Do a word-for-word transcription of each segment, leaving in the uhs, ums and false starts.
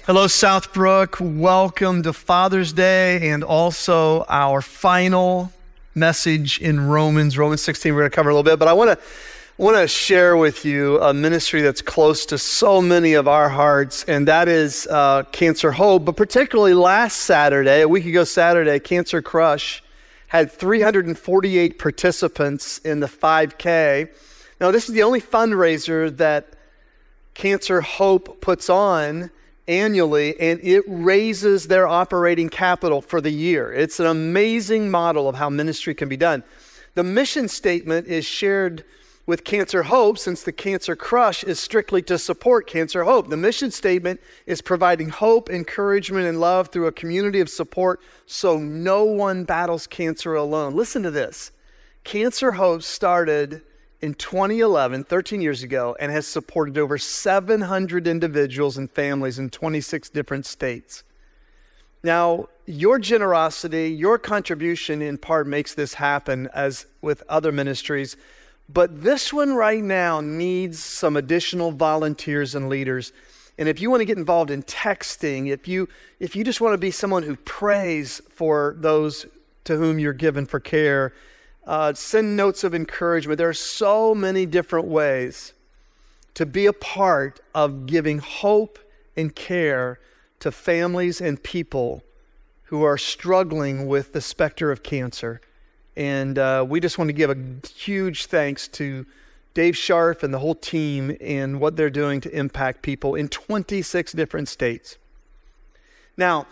Hello, Southbrook. Welcome to Father's Day and also our final message in Romans, Romans sixteen. We're going to cover a little bit, but I want to want to share with you a ministry that's close to so many of our hearts, and that is uh, Cancer Hope. But particularly last Saturday, a week ago Saturday, Cancer Crush had three hundred forty-eight participants in the five K. Now, this is the only fundraiser that Cancer Hope puts on annually, and it raises their operating capital for the year. It's an amazing model of how ministry can be done. The mission statement is shared with Cancer Hope, since the Cancer Crush is strictly to support Cancer Hope. The mission statement is providing hope, encouragement, and love through a community of support so no one battles cancer alone. Listen to this. Cancer Hope started in twenty eleven, thirteen years ago, and has supported over seven hundred individuals and families in twenty-six different states. Now, your generosity, your contribution in part makes this happen, as with other ministries, but this one right now needs some additional volunteers and leaders. And if you want to get involved in texting, if you if you just want to be someone who prays for those to whom you're given for care, Uh, send notes of encouragement. There are so many different ways to be a part of giving hope and care to families and people who are struggling with the specter of cancer. And uh, we just want to give a huge thanks to Dave Scharf and the whole team and what they're doing to impact people in twenty-six different states. Now,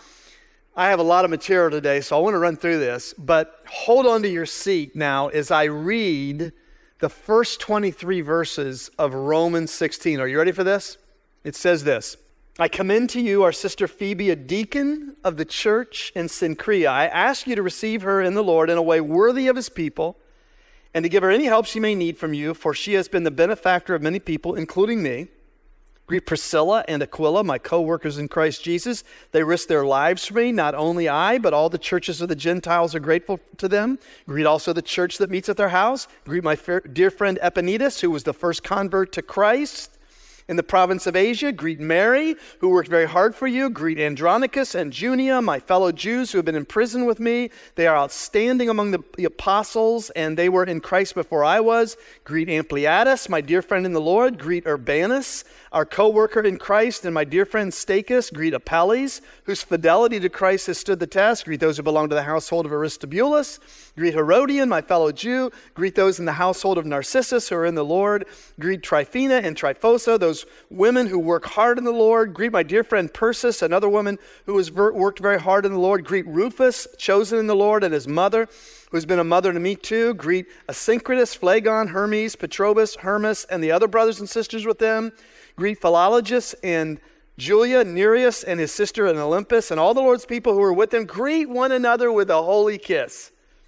I have a lot of material today, so I want to run through this, but hold on to your seat now as I read the first twenty-three verses of Romans sixteen. Are you ready for this? It says this: I commend to you our sister Phoebe, a deacon of the church in Cenchrea. I ask you to receive her in the Lord in a way worthy of his people, and to give her any help she may need from you, for she has been the benefactor of many people, including me. Greet Priscilla and Aquila, my co-workers in Christ Jesus. They risked their lives for me. Not only I, but all the churches of the Gentiles are grateful to them. Greet also the church that meets at their house. Greet my dear friend Epaenetus, who was the first convert to Christ in the province of Asia. Greet Mary, who worked very hard for you. Greet Andronicus and Junia, my fellow Jews who have been in prison with me. They are outstanding among the, the apostles, and they were in Christ before I was. Greet Ampliatus, my dear friend in the Lord. Greet Urbanus, our co-worker in Christ, and my dear friend Stachys. Greet Apelles, whose fidelity to Christ has stood the test. Greet those who belong to the household of Aristobulus. Greet Herodian, my fellow Jew. Greet those in the household of Narcissus who are in the Lord. Greet Tryphena and Tryphosa, those women who work hard in the Lord. Greet my dear friend Persis, another woman who has ver- worked very hard in the Lord. Greet Rufus, chosen in the Lord, and his mother, who's been a mother to me too. Greet Asyncritus, Phlegon, Hermes, Petrobus, Hermas, and the other brothers and sisters with them. Greet Philologus and Julia, Nereus and his sister in Olympus, and all the Lord's people who are with them. Greet one another with a holy kiss.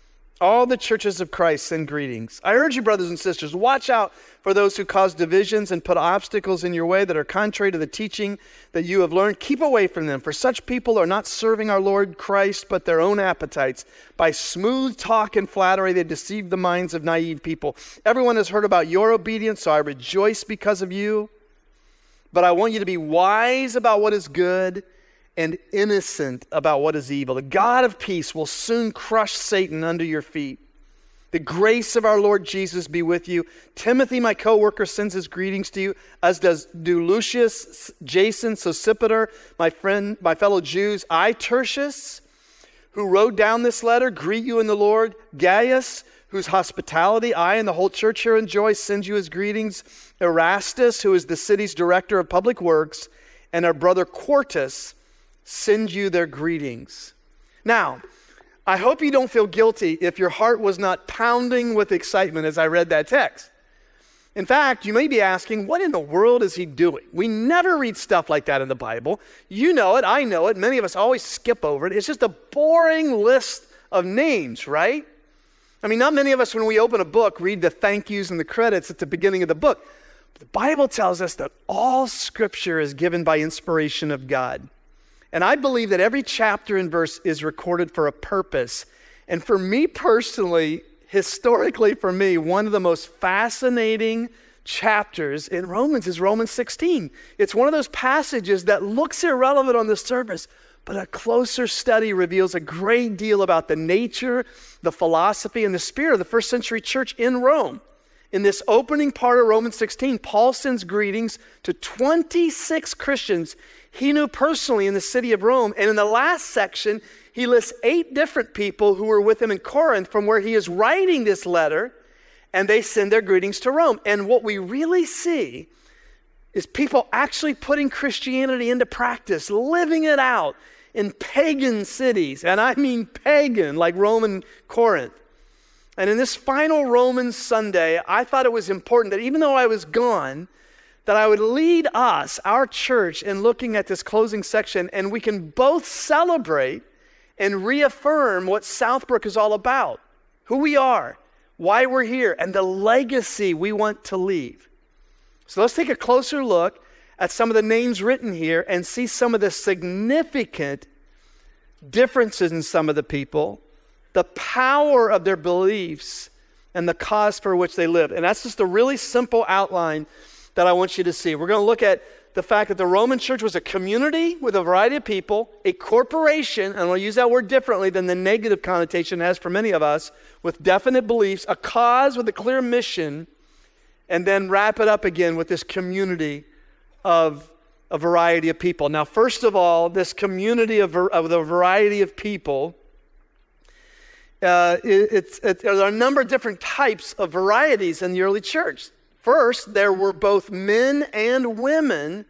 All the churches of Christ send greetings. I urge you, brothers and sisters, watch out for those who cause divisions and put obstacles in your way that are contrary to the teaching that you have learned. Keep away from them, for such people are not serving our Lord Christ, but their own appetites. By smooth talk and flattery, they deceive the minds of naive people. Everyone has heard about your obedience, so I rejoice because of you. But I want you to be wise about what is good and innocent about what is evil. The God of peace will soon crush Satan under your feet. The grace of our Lord Jesus be with you. Timothy, my co-worker, sends his greetings to you, as does do Lucius, Jason, Sosipater, my friend, my fellow Jews. I, Tertius, who wrote down this letter, greet you in the Lord. Gaius, whose hospitality I and the whole church here enjoy, sends you his greetings. Erastus, who is the city's director of public works, and our brother Quartus send you their greetings. Now, I hope you don't feel guilty if your heart was not pounding with excitement as I read that text. In fact, you may be asking, what in the world is he doing? We never read stuff like that in the Bible. You know it, I know it, many of us always skip over it. It's just a boring list of names, right? I mean, not many of us, when we open a book, read the thank yous and the credits at the beginning of the book. The Bible tells us that all Scripture is given by inspiration of God. And I believe that every chapter and verse is recorded for a purpose. And for me personally, historically for me, one of the most fascinating chapters in Romans is Romans sixteen. It's one of those passages that looks irrelevant on the surface, but a closer study reveals a great deal about the nature, the philosophy, and the spirit of the first century church in Rome. In this opening part of Romans sixteen, Paul sends greetings to twenty-six Christians he knew personally in the city of Rome. And in the last section, he lists eight different people who were with him in Corinth from where he is writing this letter, and they send their greetings to Rome. And what we really see is people actually putting Christianity into practice, living it out in pagan cities. And I mean pagan, like Rome and Corinth. And in this final Romans Sunday, I thought it was important that even though I was gone, that I would lead us, our church, in looking at this closing section, and we can both celebrate and reaffirm what Southbrook is all about, who we are, why we're here, and the legacy we want to leave. So let's take a closer look at some of the names written here and see some of the significant differences in some of the people, the power of their beliefs, and the cause for which they live. And that's just a really simple outline that I want you to see. We're going to look at the fact that the Roman church was a community with a variety of people, a corporation, and I'll use that word differently than the negative connotation it has for many of us, with definite beliefs, a cause with a clear mission, and then wrap it up again with this community of a variety of people. Now, first of all, this community of, of the variety of people, uh, it, it's, it, there are a number of different types of varieties in the early church. First, there were both men and women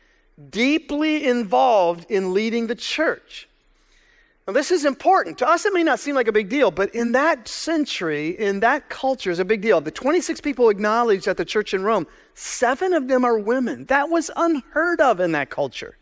deeply involved in leading the church. Now, this is important. To us, it may not seem like a big deal, but in that century, in that culture, it's a big deal. The twenty-six people acknowledged at the church in Rome, seven of them are women. That was unheard of in that culture.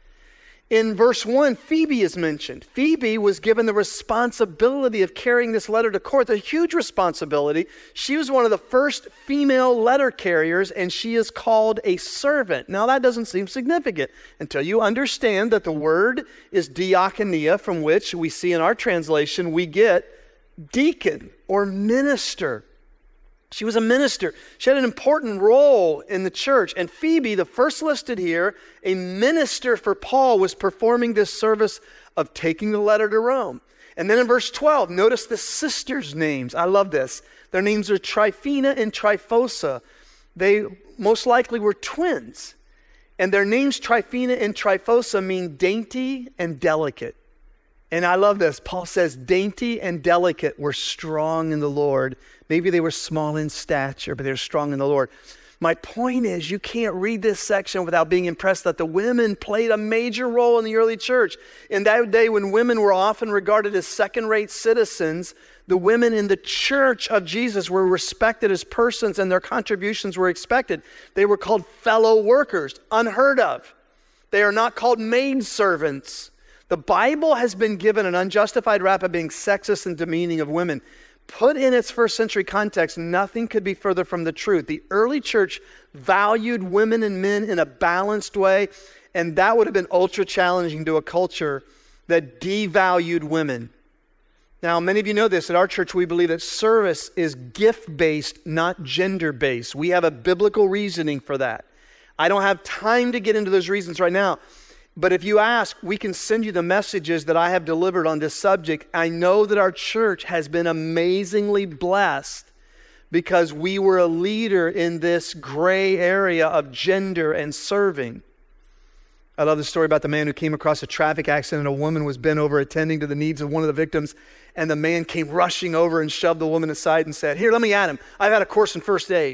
In verse one, Phoebe is mentioned. Phoebe was given the responsibility of carrying this letter to Corinth, a huge responsibility. She was one of the first female letter carriers, and she is called a servant. Now, that doesn't seem significant until you understand that the word is diakonia, from which we see in our translation we get deacon or minister. She was a minister. She had an important role in the church. And Phoebe, the first listed here, a minister for Paul, was performing this service of taking the letter to Rome. And then in verse twelve, notice the sisters' names. I love this. Their names are Tryphena and Tryphosa. They most likely were twins. And their names, Tryphena and Tryphosa, mean dainty and delicate. And I love this. Paul says, dainty and delicate were strong in the Lord. Maybe they were small in stature, but they were strong in the Lord. My point is, you can't read this section without being impressed that the women played a major role in the early church. In that day, when women were often regarded as second-rate citizens, the women in the church of Jesus were respected as persons, and their contributions were expected. They were called fellow workers, unheard of. They are not called maidservants. The Bible has been given an unjustified rap of being sexist and demeaning of women. Put in its first century context, nothing could be further from the truth. The early church valued women and men in a balanced way, and that would have been ultra challenging to a culture that devalued women. Now, many of you know this. At our church, we believe that service is gift-based, not gender-based. We have a biblical reasoning for that. I don't have time to get into those reasons right now. But if you ask, we can send you the messages that I have delivered on this subject. I know that our church has been amazingly blessed because we were a leader in this gray area of gender and serving. I love the story about the man who came across a traffic accident and a woman was bent over attending to the needs of one of the victims, and the man came rushing over and shoved the woman aside and said, "Here, let me at him. I've had a course in first aid."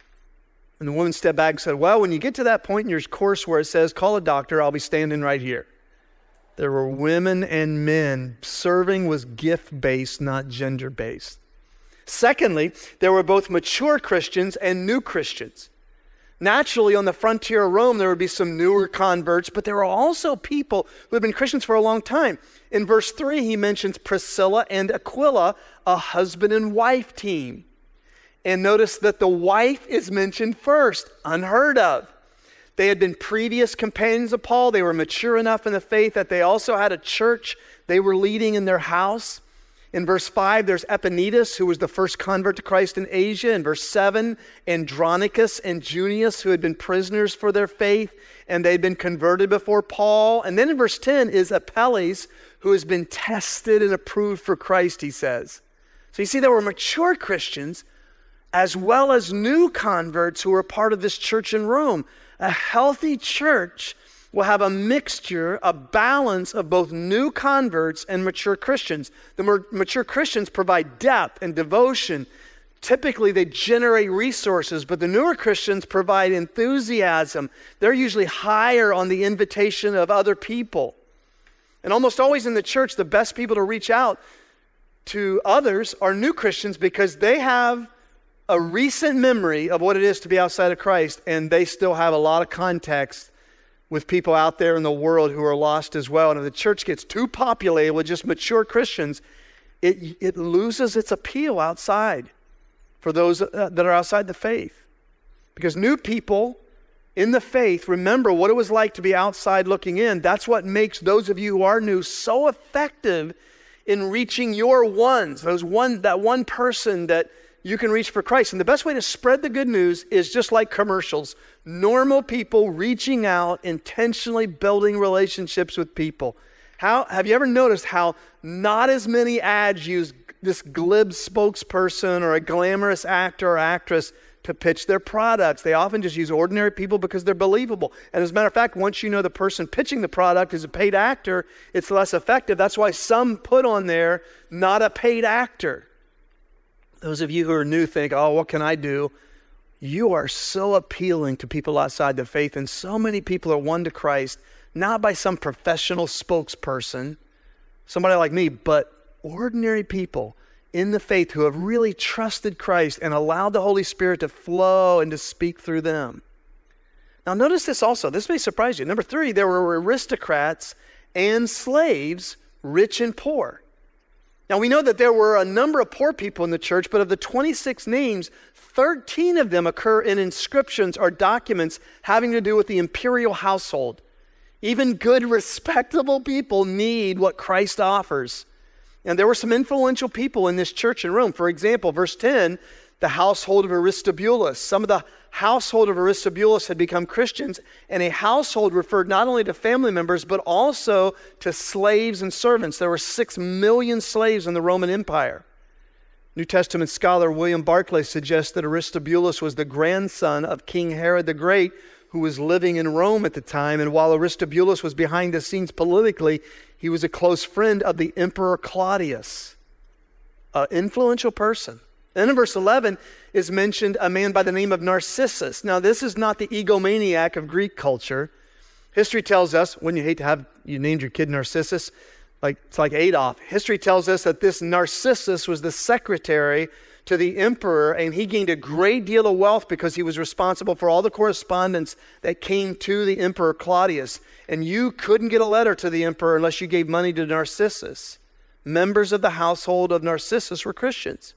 And the woman stepped back and said, "Well, when you get to that point in your course where it says, call a doctor, I'll be standing right here." There were women and men. Serving was gift-based, not gender-based. Secondly, there were both mature Christians and new Christians. Naturally, on the frontier of Rome, there would be some newer converts, but there were also people who had been Christians for a long time. In verse three, he mentions Priscilla and Aquila, a husband and wife team. And notice that the wife is mentioned first, unheard of. They had been previous companions of Paul. They were mature enough in the faith that they also had a church they were leading in their house. In verse five, there's Epaenetus, who was the first convert to Christ in Asia. In verse seven, Andronicus and Junius, who had been prisoners for their faith, and they'd been converted before Paul. And then in verse ten is Apelles, who has been tested and approved for Christ, he says. So you see, there were mature Christians as well as new converts who were part of this church in Rome. A healthy church will have a mixture, a balance of both new converts and mature Christians. The more mature Christians provide depth and devotion. Typically, they generate resources, but the newer Christians provide enthusiasm. They're usually higher on the invitation of other people. And almost always in the church, the best people to reach out to others are new Christians because they have a recent memory of what it is to be outside of Christ, and they still have a lot of context with people out there in the world who are lost as well. And if the church gets too populated with just mature Christians, it, it loses its appeal outside for those uh, that are outside the faith. Because new people in the faith remember what it was like to be outside looking in. That's what makes those of you who are new so effective in reaching your ones, those one, that one person that you can reach for Christ. And the best way to spread the good news is just like commercials. Normal people reaching out, intentionally building relationships with people. How have you ever noticed how not as many ads use this glib spokesperson or a glamorous actor or actress to pitch their products? They often just use ordinary people because they're believable. And as a matter of fact, once you know the person pitching the product is a paid actor, it's less effective. That's why some put on there, not a paid actor. Those of you who are new think, oh, what can I do? You are so appealing to people outside the faith, and so many people are won to Christ, not by some professional spokesperson, somebody like me, but ordinary people in the faith who have really trusted Christ and allowed the Holy Spirit to flow and to speak through them. Now notice this also. This may surprise you. Number three, there were aristocrats and slaves, rich and poor. Now we know that there were a number of poor people in the church, but of the twenty-six names, thirteen of them occur in inscriptions or documents having to do with the imperial household. Even good, respectable people need what Christ offers. And there were some influential people in this church in Rome. For example, verse ten, the household of Aristobulus. Some of the household of Aristobulus had become Christians, and a household referred not only to family members, but also to slaves and servants. There were six million slaves in the Roman Empire. New Testament scholar William Barclay suggests that Aristobulus was the grandson of King Herod the Great, who was living in Rome at the time. And while Aristobulus was behind the scenes politically, he was a close friend of the Emperor Claudius, an influential person. Then in verse eleven is mentioned a man by the name of Narcissus. Now, this is not the egomaniac of Greek culture. History tells us, when you hate to have, you named your kid Narcissus, like it's like Adolf. History tells us that this Narcissus was the secretary to the emperor, and he gained a great deal of wealth because he was responsible for all the correspondence that came to the Emperor Claudius. And you couldn't get a letter to the emperor unless you gave money to Narcissus. Members of the household of Narcissus were Christians.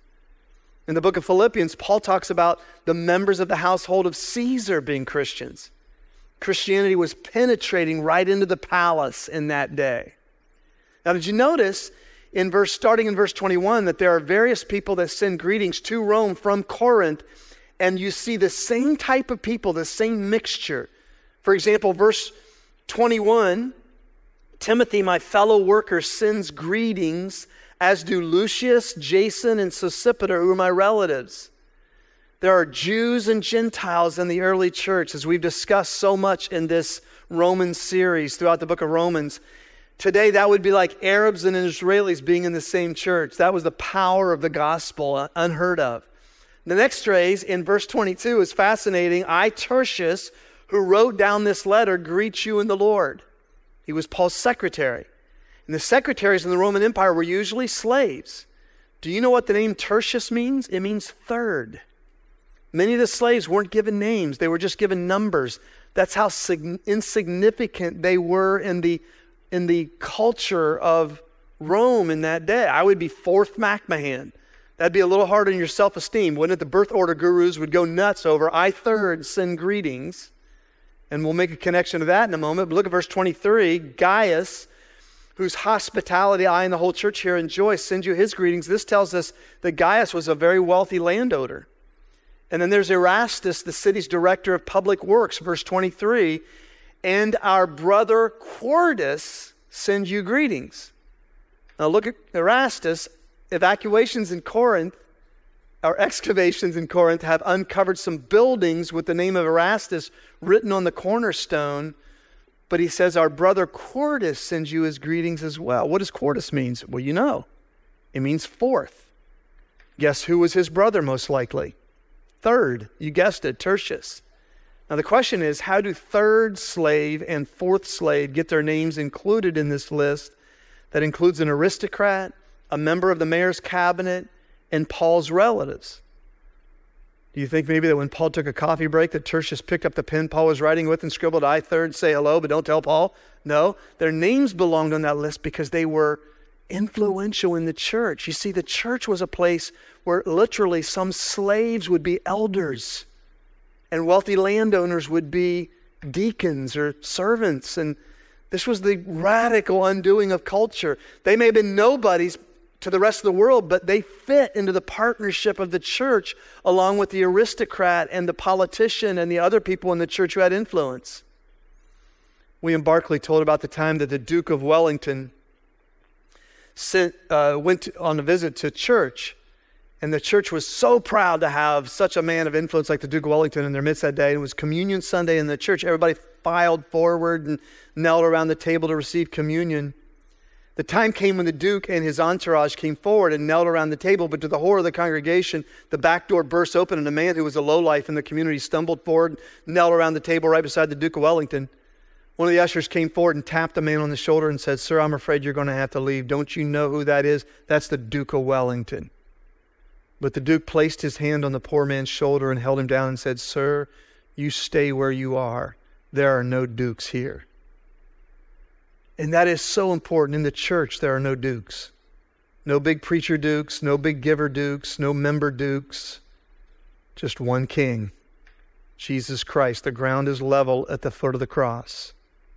In the book of Philippians, Paul talks about the members of the household of Caesar being Christians. Christianity was penetrating right into the palace in that day. Now, did you notice in verse, starting in verse twenty-one, that there are various people that send greetings to Rome from Corinth, and you see the same type of people, the same mixture. For example, verse twenty-one, Timothy, my fellow worker, sends greetings, as do Lucius, Jason, and Sosipater, who are my relatives. There are Jews and Gentiles in the early church, as we've discussed so much in this Roman series throughout the book of Romans. Today, that would be like Arabs and Israelis being in the same church. That was the power of the gospel, unheard of. The next phrase in verse twenty-two is fascinating. I, Tertius, who wrote down this letter, greet you in the Lord. He was Paul's secretary. And the secretaries in the Roman Empire were usually slaves. Do you know what the name Tertius means? It means third. Many of the slaves weren't given names. They were just given numbers. That's how sig- insignificant they were in the, in the culture of Rome in that day. I would be fourth MacMahon. That'd be a little hard on your self-esteem, wouldn't it? The birth order gurus would go nuts over, I third send greetings. And we'll make a connection to that in a moment. But look at verse twenty-three. Gaius, whose hospitality I and the whole church here enjoy, send you his greetings. This tells us that Gaius was a very wealthy landowner. And then there's Erastus, the city's director of public works, verse twenty-three. And our brother Quartus sends you greetings. Now look at Erastus. Evacuations in Corinth, or excavations in Corinth, have uncovered some buildings with the name of Erastus written on the cornerstone. But he says, our brother Quartus sends you his greetings as well. What does Quartus mean? Well, you know, it means fourth. Guess who was his brother most likely? Third, you guessed it, Tertius. Now the question is, how do third slave and fourth slave get their names included in this list that includes an aristocrat, a member of the mayor's cabinet, and Paul's relatives? Do you think maybe that when Paul took a coffee break that Tertius picked up the pen Paul was writing with and scribbled, I third, say hello, but don't tell Paul? No, their names belonged on that list because they were influential in the church. You see, the church was a place where literally some slaves would be elders and wealthy landowners would be deacons or servants. And this was the radical undoing of culture. They may have been nobodies to the rest of the world, but they fit into the partnership of the church along with the aristocrat and the politician and the other people in the church who had influence. William Barclay told about the time that the Duke of Wellington sent, uh, went to, on a visit to church, and the church was so proud to have such a man of influence like the Duke of Wellington in their midst that day. It was Communion Sunday in the church. Everybody filed forward and knelt around the table to receive communion. The time came when the Duke and his entourage came forward and knelt around the table, but to the horror of the congregation, the back door burst open and a man who was a lowlife in the community stumbled forward, knelt around the table right beside the Duke of Wellington. One of the ushers came forward and tapped the man on the shoulder and said, Sir, I'm afraid you're going to have to leave. Don't you know who that is? That's the Duke of Wellington. But the Duke placed his hand on the poor man's shoulder and held him down and said, Sir, you stay where you are. There are no dukes here. And that is so important. In the church, there are no dukes. No big preacher dukes, no big giver dukes, no member dukes. Just one king, Jesus Christ. The ground is level at the foot of the cross.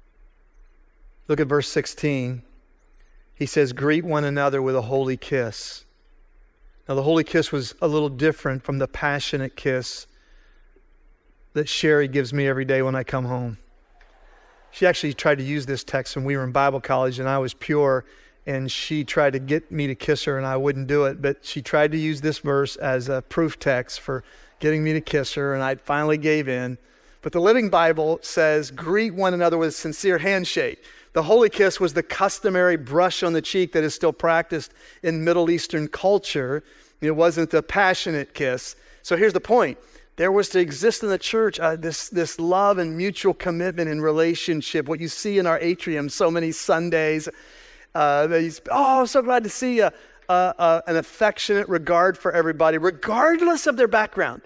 Look at verse sixteen. He says, greet one another with a holy kiss. Now, the holy kiss was a little different from the passionate kiss that Sherry gives me every day when I come home. She actually tried to use this text when we were in Bible college and I was pure, and she tried to get me to kiss her and I wouldn't do it, but she tried to use this verse as a proof text for getting me to kiss her, and I finally gave in. But the Living Bible says, greet one another with a sincere handshake. The holy kiss was the customary brush on the cheek that is still practiced in Middle Eastern culture. It wasn't the passionate kiss. So here's the point. There was to exist in the church uh, this, this love and mutual commitment and relationship. What you see in our atrium so many Sundays. Uh, these, oh, I'm so glad to see a, a, a, an affectionate regard for everybody, regardless of their background.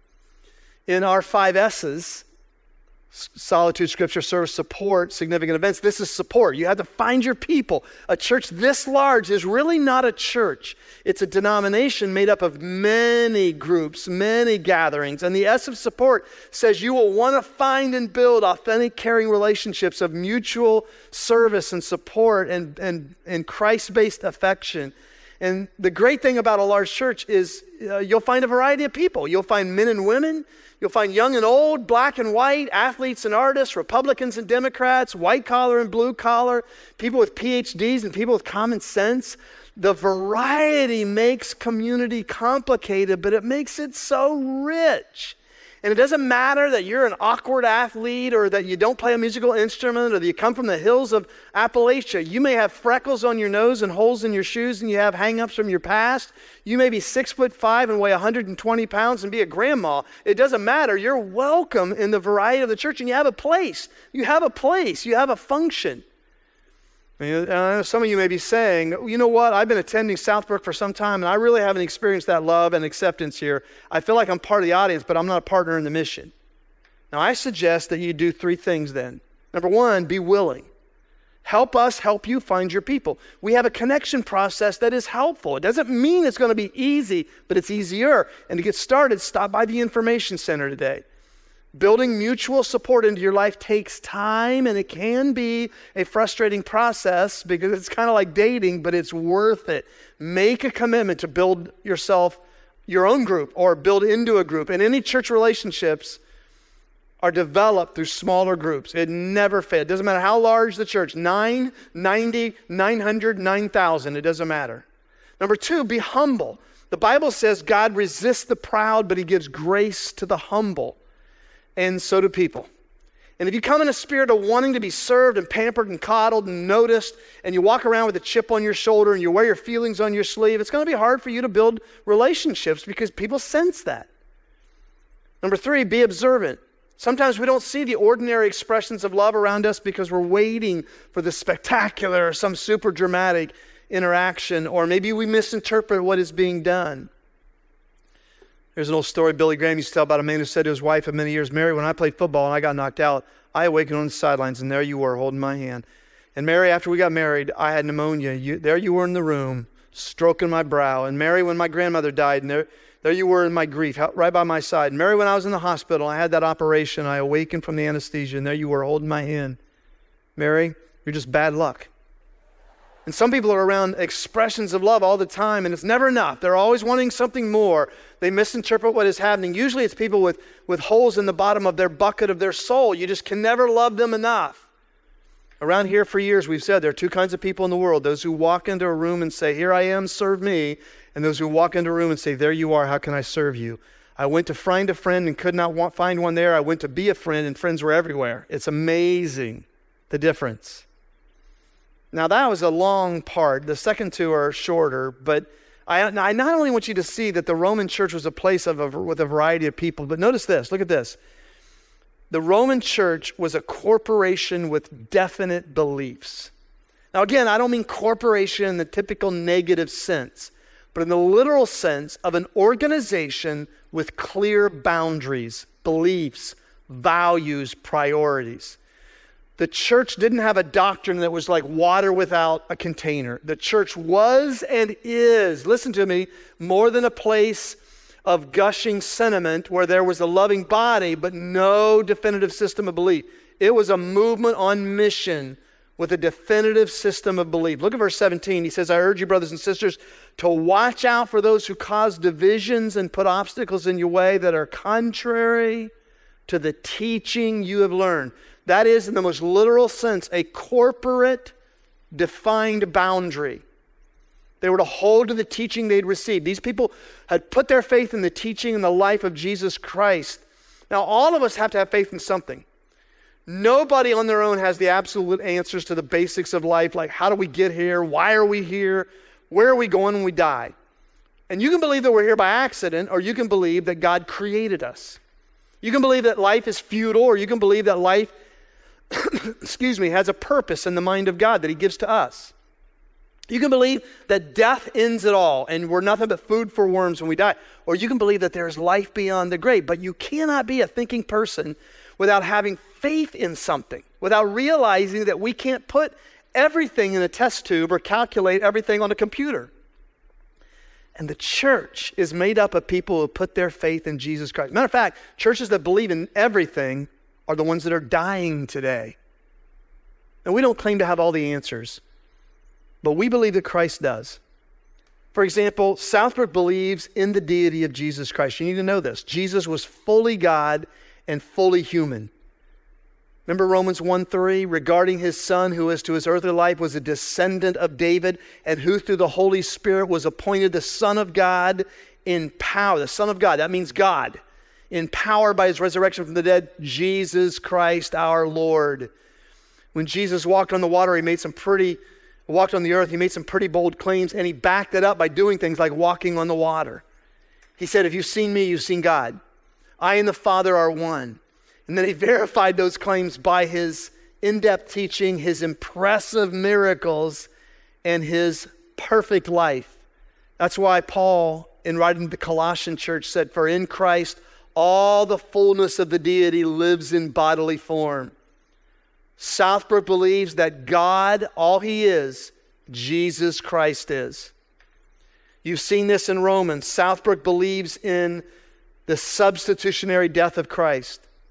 In our five S's, solitude, scripture, service, support, significant events, this is support. You have to find your people. A church this large is really not a church. It's a denomination made up of many groups, many gatherings. And the S of support says you will want to find and build authentic, caring relationships of mutual service and support and, and, and Christ-based affection. And the great thing about a large church is uh, you'll find a variety of people. You'll find men and women. You'll find young and old, black and white, athletes and artists, Republicans and Democrats, white collar and blue collar, people with P H Ds and people with common sense. The variety makes community complicated, but it makes it so rich. And it doesn't matter that you're an awkward athlete or that you don't play a musical instrument or that you come from the hills of Appalachia. You may have freckles on your nose and holes in your shoes and you have hang-ups from your past. You may be six foot five and weigh one hundred twenty pounds and be a grandma. It doesn't matter. You're welcome in the variety of the church and you have a place. You have a place. You have a function. Uh, some of you may be saying, you know what, I've been attending Southbrook for some time and I really haven't experienced that love and acceptance here. I feel like I'm part of the audience, but I'm not a partner in the mission. Now, I suggest that you do three things then. Number one, be willing. Help us help you find your people. We have a connection process that is helpful. It doesn't mean it's going to be easy, but it's easier. And to get started, stop by the information center today. Building mutual support into your life takes time, and it can be a frustrating process because it's kind of like dating, but it's worth it. Make a commitment to build yourself your own group or build into a group. And any church relationships are developed through smaller groups. It never fails. It doesn't matter how large the church, nine, ninety, nine hundred, nine thousand, it doesn't matter. Number two, be humble. The Bible says God resists the proud, but he gives grace to the humble. And so do people. And if you come in a spirit of wanting to be served and pampered and coddled and noticed, and you walk around with a chip on your shoulder and you wear your feelings on your sleeve, it's going to be hard for you to build relationships because people sense that. Number three, be observant. Sometimes we don't see the ordinary expressions of love around us because we're waiting for the spectacular or some super dramatic interaction, or maybe we misinterpret what is being done. There's an old story Billy Graham used to tell about a man who said to his wife of many years, Mary, when I played football and I got knocked out, I awakened on the sidelines and there you were holding my hand. And Mary, after we got married, I had pneumonia. You, there you were in the room, stroking my brow. And Mary, when my grandmother died, and there, there you were in my grief, right by my side. And Mary, when I was in the hospital, I had that operation, I awakened from the anesthesia, and there you were holding my hand. Mary, you're just bad luck. And some people are around expressions of love all the time, and it's never enough. They're always wanting something more. They misinterpret what is happening. Usually it's people with, with holes in the bottom of their bucket of their soul. You just can never love them enough. Around here for years we've said there are two kinds of people in the world. Those who walk into a room and say, here I am, serve me. And those who walk into a room and say, there you are, how can I serve you? I went to find a friend and could not want, find one there. I went to be a friend and friends were everywhere. It's amazing the difference. Now that was a long part. The second two are shorter, but I, I not only want you to see that the Roman church was a place of a, with a variety of people, but notice this, look at this. The Roman church was a corporation with definite beliefs. Now again, I don't mean corporation in the typical negative sense, but in the literal sense of an organization with clear boundaries, beliefs, values, priorities. The church didn't have a doctrine that was like water without a container. The church was and is, listen to me, more than a place of gushing sentiment where there was a loving body but no definitive system of belief. It was a movement on mission with a definitive system of belief. Look at verse seventeen. He says, I urge you, brothers and sisters, to watch out for those who cause divisions and put obstacles in your way that are contrary to the teaching you have learned. That is, in the most literal sense, a corporate defined boundary. They were to hold to the teaching they'd received. These people had put their faith in the teaching and the life of Jesus Christ. Now, all of us have to have faith in something. Nobody on their own has the absolute answers to the basics of life, like how do we get here? Why are we here? Where are we going when we die? And you can believe that we're here by accident, or you can believe that God created us. You can believe that life is futile, or you can believe that life excuse me, has a purpose in the mind of God that he gives to us. You can believe that death ends it all and we're nothing but food for worms when we die. Or you can believe that there is life beyond the grave. But you cannot be a thinking person without having faith in something, without realizing that we can't put everything in a test tube or calculate everything on a computer. And the church is made up of people who put their faith in Jesus Christ. Matter of fact, churches that believe in everything are the ones that are dying today. And we don't claim to have all the answers, but we believe that Christ does. For example, Southbrook believes in the deity of Jesus Christ. You need to know this. Jesus was fully God and fully human. Remember Romans one three, regarding his son who as to his earthly life was a descendant of David and who through the Holy Spirit was appointed the Son of God in power. The Son of God, that means God. In power by his resurrection from the dead, Jesus Christ our Lord. When Jesus walked on the water, he made some pretty, walked on the earth, he made some pretty bold claims, and he backed it up by doing things like walking on the water. He said, if you've seen me, you've seen God. I and the Father are one. And then he verified those claims by his in-depth teaching, his impressive miracles, and his perfect life. That's why Paul, in writing to the Colossian church, said, for in Christ, all the fullness of the deity lives in bodily form. Southbrook believes that God, all he is, Jesus Christ is. You've seen this in Romans. Southbrook believes in the substitutionary death of Christ.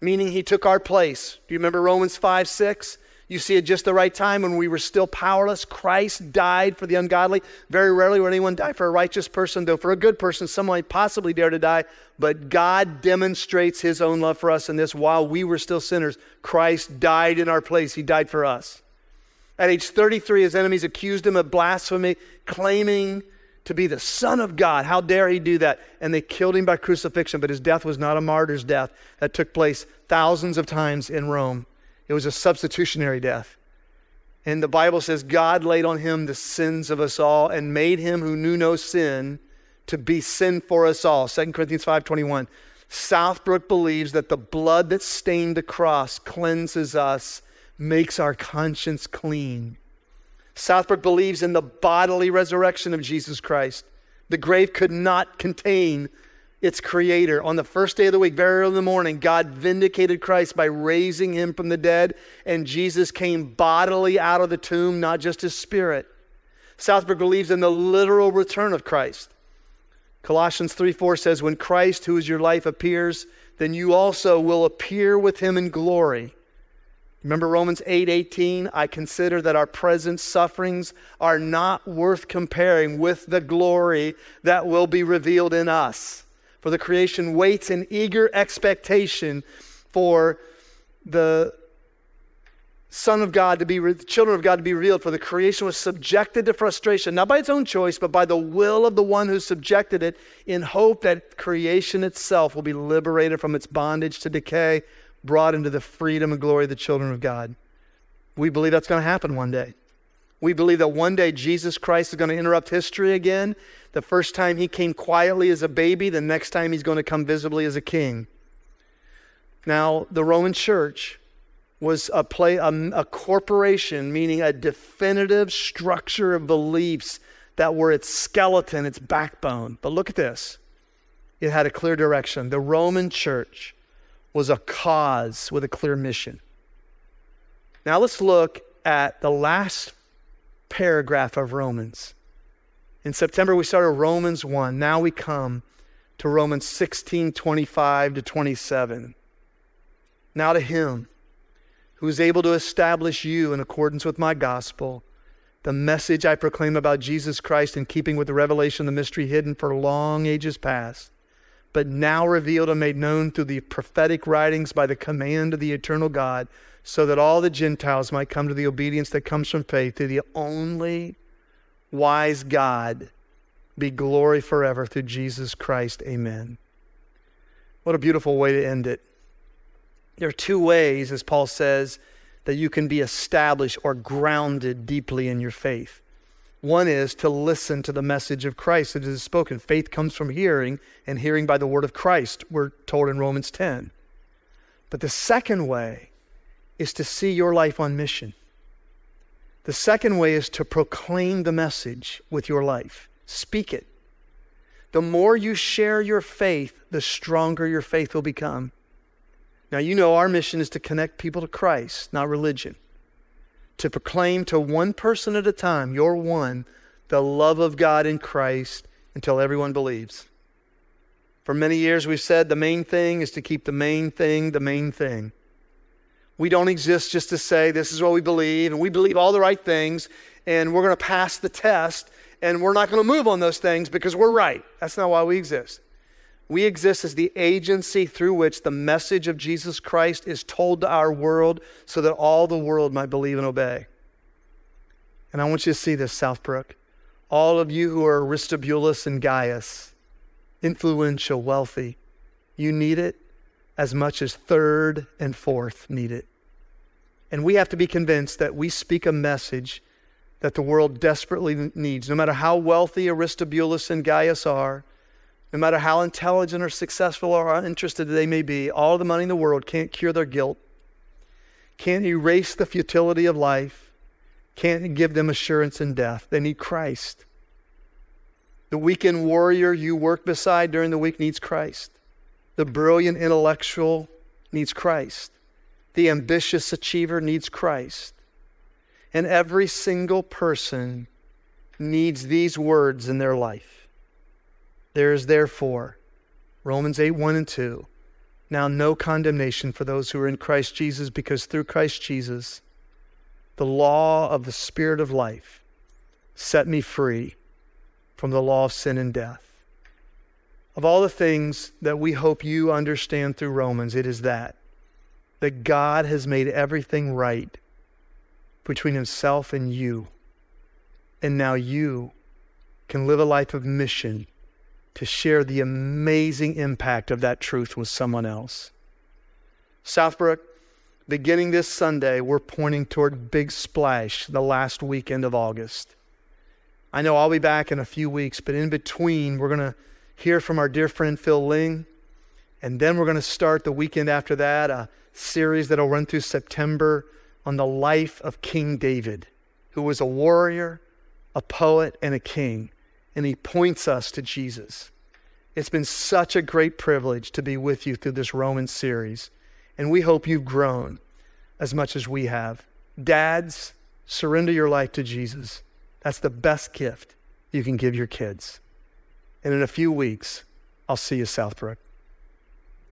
meaning he took our place. Do you remember Romans five, six? You see, at just the right time when we were still powerless, Christ died for the ungodly. Very rarely would anyone die for a righteous person, though for a good person, someone might possibly dare to die. But God demonstrates his own love for us in this: while we were still sinners, Christ died in our place. He died for us. At age thirty-three, his enemies accused him of blasphemy, claiming to be the Son of God. How dare he do that? And they killed him by crucifixion, but his death was not a martyr's death. That took place thousands of times in Rome. It was a substitutionary death. And the Bible says God laid on him the sins of us all and made him who knew no sin to be sin for us all. Second Corinthians five twenty-one. Southbrook believes that the blood that stained the cross cleanses us, makes our conscience clean. Southbrook believes in the bodily resurrection of Jesus Christ. The grave could not contain its creator. On the first day of the week, very early in the morning, God vindicated Christ by raising him from the dead, and Jesus came bodily out of the tomb, not just his spirit. Southbrook believes in the literal return of Christ. Colossians three four says, when Christ, who is your life, appears, then you also will appear with him in glory. Remember Romans eight eighteen? I consider that our present sufferings are not worth comparing with the glory that will be revealed in us. For the creation waits in eager expectation for the Son of God to be, the children of God to be revealed. For the creation was subjected to frustration, not by its own choice, but by the will of the one who subjected it, in hope that creation itself will be liberated from its bondage to decay, brought into the freedom and glory of the children of God. We believe that's going to happen one day. We believe that one day Jesus Christ is going to interrupt history again. The first time he came quietly as a baby, the next time he's going to come visibly as a king. Now, the Roman Church was a, play, a, a corporation, meaning a definitive structure of beliefs that were its skeleton, its backbone. But look at this. It had a clear direction. The Roman Church was a cause with a clear mission. Now let's look at the last paragraph of Romans. In September, we started Romans one. Now we come to Romans sixteen, twenty-five to twenty-seven. Now to him who is able to establish you in accordance with my gospel, the message I proclaim about Jesus Christ in keeping with the revelation of the mystery hidden for long ages past, but now revealed and made known through the prophetic writings by the command of the eternal God, so that all the Gentiles might come to the obedience that comes from faith, to the only wise God be glory forever through Jesus Christ. Amen. What a beautiful way to end it. There are two ways, as Paul says, that you can be established or grounded deeply in your faith. One is to listen to the message of Christ that is spoken. Faith comes from hearing, and hearing by the word of Christ, we're told in Romans ten. But the second way is to see your life on mission. The second way is to proclaim the message with your life. Speak it. The more you share your faith, the stronger your faith will become. Now, you know our mission is to connect people to Christ, not religion. To proclaim to one person at a time, your one, the love of God in Christ until everyone believes. For many years we've said the main thing is to keep the main thing the main thing. We don't exist just to say this is what we believe, and we believe all the right things, and we're going to pass the test, and we're not going to move on those things because we're right. That's not why we exist. We exist as the agency through which the message of Jesus Christ is told to our world so that all the world might believe and obey. And I want you to see this, Southbrook. All of you who are Aristobulus and Gaius, influential, wealthy, you need it as much as third and fourth need it. And we have to be convinced that we speak a message that the world desperately needs. No matter how wealthy Aristobulus and Gaius are, no matter how intelligent or successful or interested they may be, all the money in the world can't cure their guilt, can't erase the futility of life, can't give them assurance in death. They need Christ. The weekend warrior you work beside during the week needs Christ. The brilliant intellectual needs Christ. The ambitious achiever needs Christ. And every single person needs these words in their life. There is therefore, Romans eight, one and two, now no condemnation for those who are in Christ Jesus, because through Christ Jesus, the law of the Spirit of life set me free from the law of sin and death. Of all the things that we hope you understand through Romans, it is that, that God has made everything right between himself and you. And now you can live a life of mission to share the amazing impact of that truth with someone else. Southbrook, beginning this Sunday, we're pointing toward Big Splash, the last weekend of August. I know I'll be back in a few weeks, but in between, we're going to hear from our dear friend Phil Ling, and then we're going to start the weekend after that, a series that'll run through September on the life of King David, who was a warrior, a poet, and a king. And he points us to Jesus. It's been such a great privilege to be with you through this Romans series. And we hope you've grown as much as we have. Dads, surrender your life to Jesus. That's the best gift you can give your kids. And in a few weeks, I'll see you, Southbrook.